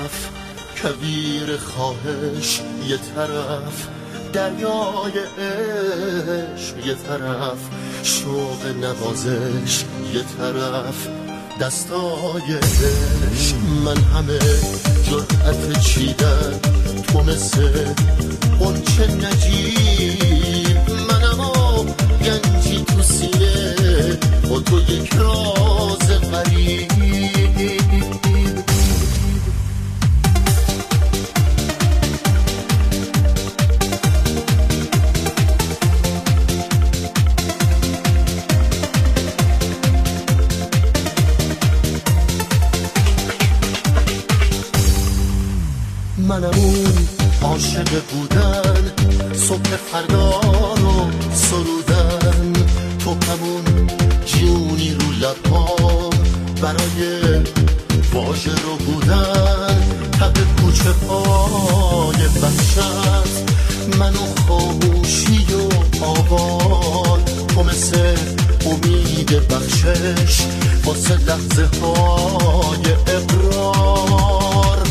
طرف کویر خواهش یه طرف، دریای عشق یه طرف، شوق نوازش یه طرف، دستای عشق. من همه جرأت چیدن، تو مثل غنچه نجیب، من اما گنجی تو سینه با تو یک راز غریب. منم اون عاشق بودن، صبح فردا رو سرودن، تو همون جونی رو لبام برای واژه رو بودن، تب کوچه پای وحشت، منو خاموشی و آواز، تو مثل امید بخشش واسه لحظه های اقرار.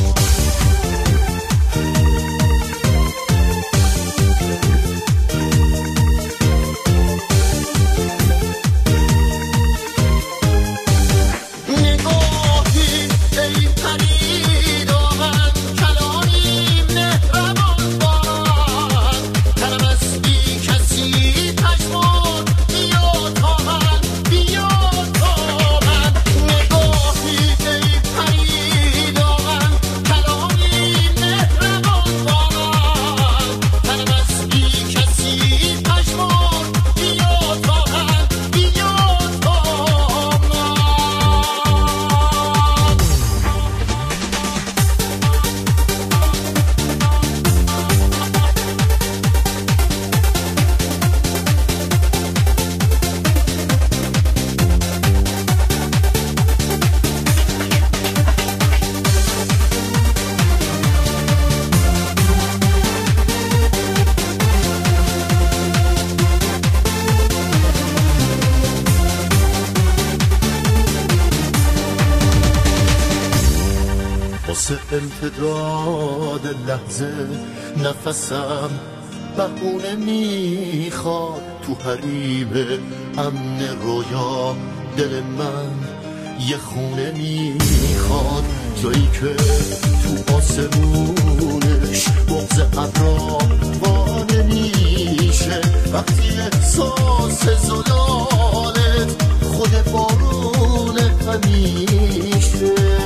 واسه امتداد لحظه نفسم بهونه میخواد، تو حریم امن رویا دل من یه خونه میخواد، جایی که تو آسمونش بغض ابرا وانه میشه، وقتی احساس زلالت خود بارون همیشه.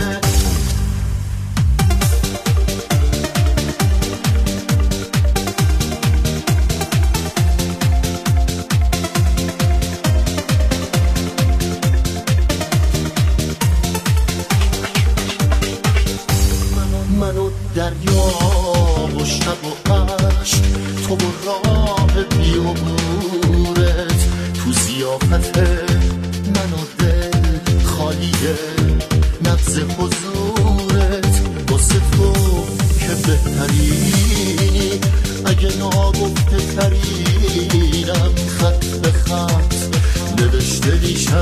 منو دریا و شب و عشق، تو و راه بیعبورت، تو زیافت من و دل خالیه نبض حضورت، واسه تو که بهترینی، اگه ناگفته ترینم، خط به خط نوشته میشم